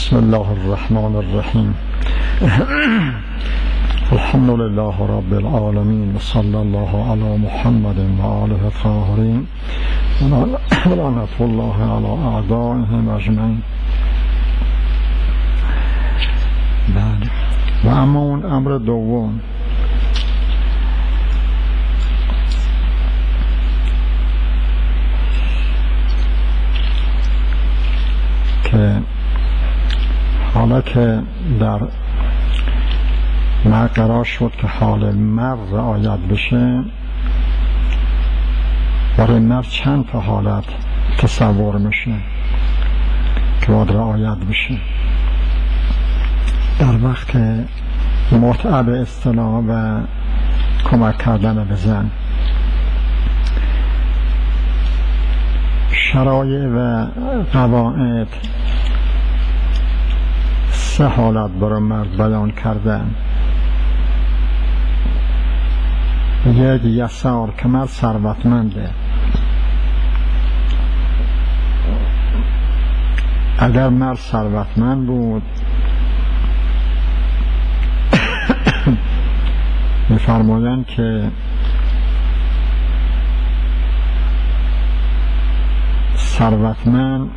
بسم الله الرحمن الرحیم. الحمد لله رب العالمین و صلی الله علی محمد و آله الطاهرین و لعنة الله علی اعدائهم اجمعین. بله. و اما اون امر دوم که حالا که در قرار شد که حال مرد رعایت بشه، برای مرد چند تا حالت تصور میشه که باید رعایت بشه در وقت متعه به اصطلاح و کمک کردن به زن. شرایع و قواعد سه حالت برای مرد بیان کردن. یک یسار که مرد ثروتمنده، اگر مرد ثروتمند بود می‌فرمایند که ثروتمند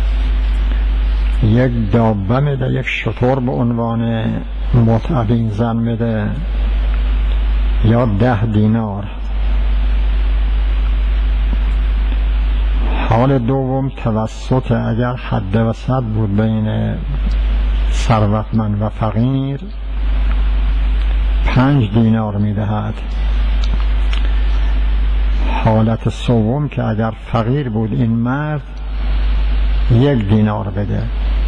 یک دابه میده، یک شتر به عنوان متعه به این زن میده، یا 10 دینار. حال دوم توسط، اگر حد وسط بود بین ثروتمند و فقیر 5 دینار میدهد. حالت سوم که اگر فقیر بود این مرد 1 دینار بده.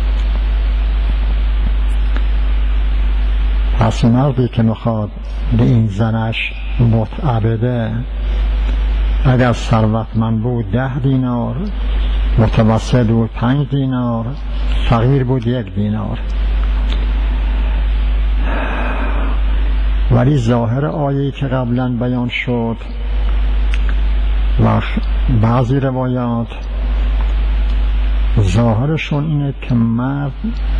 پس مردی که میخواد به این زنش متعه بده، اگر ثروتمند بود 10 دینار، متوسط بود 5 دینار، فقیر بود 1 دینار. ولی ظاهر آیه‌ای که قبلا بیان شد و بعضی روایات ظاهرشون اینه که مرد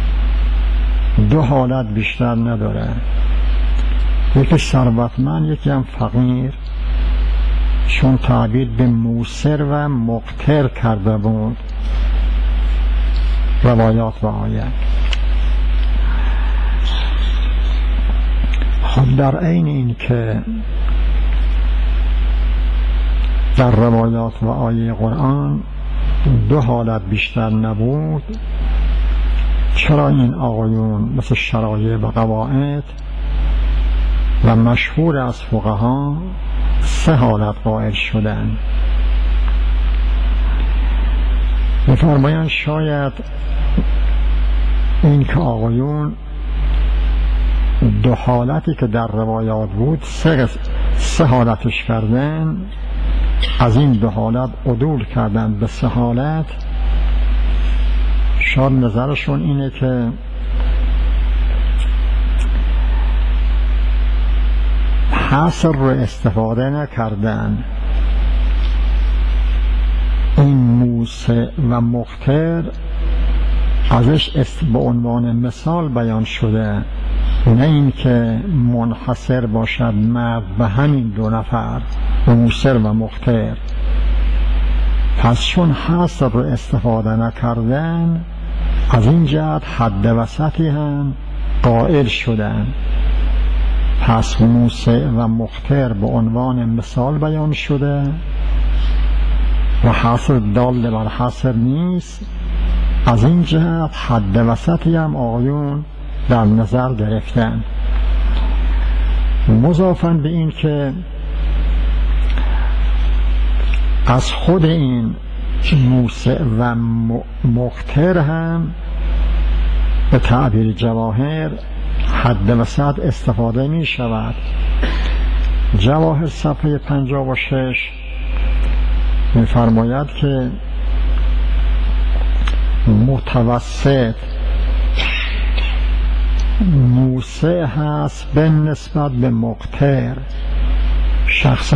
2 حالت بیشتر نداره، یکی ثروتمند یکی هم فقیر، چون تعبیر به موسر و مقتر کرده بود روایات و آیه. خب در عین این که در روایات و آیه قرآن 2 حالت بیشتر نبود، چرا این آقایون مثل شرایع و قواعد و مشهور از فقها 3 حالت قائل شدن؟ می‌فرمایند شاید این که آقایون 2 حالتی که در روایات بود 3 حالتش کردن، از این 2 حالت عدول کردن به 3 حالت. شاید نظرشون اینه که حصر رو استفاده نکردن. این موسع و مقتر ازش به عنوان مثال بیان شده، نه این که منحصر باشد مرد به همین 2 نفر، موسر و مقتر. پس چون حصر رو استفاده نکردن، از این جهت حد وسطی هم قائل شدن. پس موسع و مقتر به عنوان مثال بیان شده و حصر دال بر حصر نیست. از این جهت حد وسطی هم آقایون در نظر گرفتن. مضافاً به این که از خود این موسع و مقتر هم به تعبیر جواهر حد وسط استفاده می شود. جواهر صفحه 56 می فرماید که متوسط موسع هست به نسبت به مقتر. شخص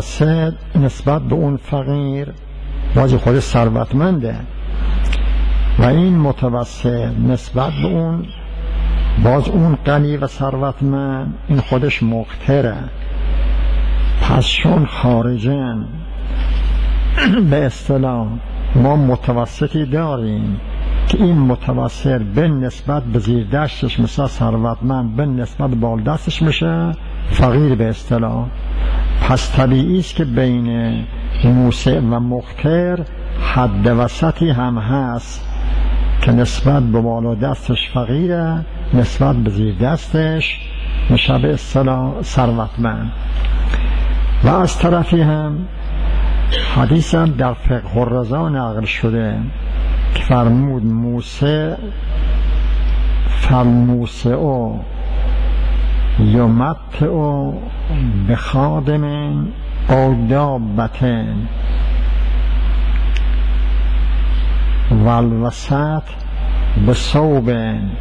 متوسط نسبت به اون فقیر بازی خود ثروتمنده، و این متوسط نسبت به اون باز اون غنی و ثروتمند این خودش مقتره. پس چون خارجن به اصطلاح ما متوسطی داریم که این متوسط به نسبت به زیر دستش مثل ثروتمند به نسبت بال دستش میشه فقیر به اصطلاح. پس طبیعی است که بین موسع و مقتر حد وسطی هم هست که نسبت به بالا دستش فقیره، نسبت به زیر دستش میشه به اصطلاح ثروتمند. و از طرفی هم حدیث هم در فقه الرضا نقل شده که فرمود موسع فالموسع یمتع بخادم او دابة والوسط بثوب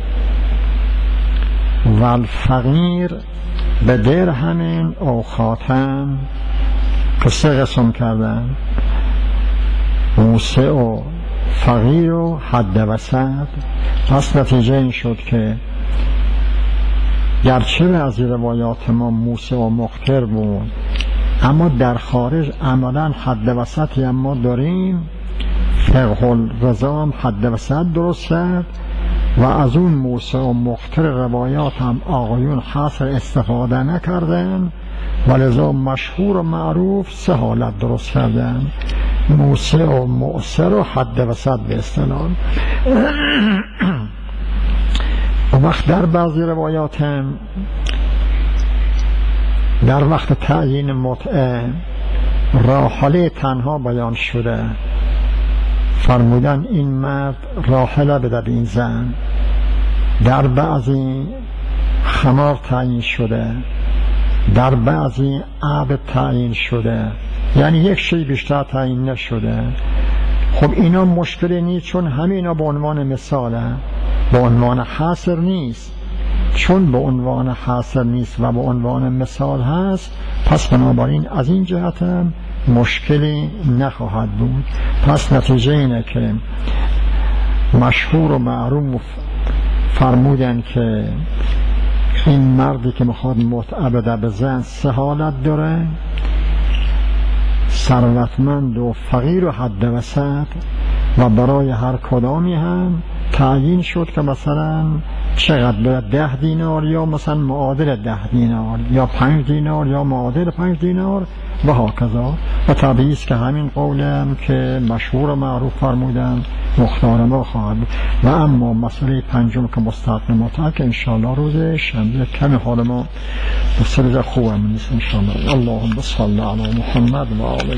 والفقیر بدرهم او خاتم، که 3 قسم کردن، موسع و فقیر و حد وسط. پس نتیجه این شد که گرچه از روایات ما موسع و مقتر بود، اما در خارج عملا حد وسطی هم ما داریم. فقه الرضا هم حد وسط درست کرد و از اون موسع و مقتر روایات هم آقایون حصر استفاده نکردن و لذا مشهور و معروف 3 حالت درست کردن، موسع و مؤثر و حد وسط به اصطلاح. وقت در بعضی روایات هم در وقت تعیین متعه راحله تنها بیان شده، فرمودن این مرد راحله بده به این زن. در بعضی خمار تعیین شده، در بعضی عبد تعیین شده، یعنی یک شی بیشتر تعیین نشده. خب اینا مشکلی نیست، چون همینا به عنوان مثاله، به عنوان حصر نیست. چون به عنوان حصر نیست و به عنوان مثال هست، پس بنابراین از این جهت هم مشکلی نخواهد بود. پس نتیجه اینه که مشهور و معروف فرمودن که این مردی که میخواد متعه بده به زن 3 حالت داره، ثروتمند و فقیر و حد وسط، و برای هر کدامی هم تعیین شد که مثلا چقدر باید 10 دینار یا مثلا معادل 10 دینار یا 5 دینار یا معادل 5 دینار و هاکذا. و طبیعی است که همین قولم که مشهور و معروف فرمودن مختار ما خواهد. و اما مسئله پنجم که مستحق متعه که انشاءالله روز شنبه کمی حال ما بسیار خوبم نیست انشاءالله. اللهم صل علی محمد و آله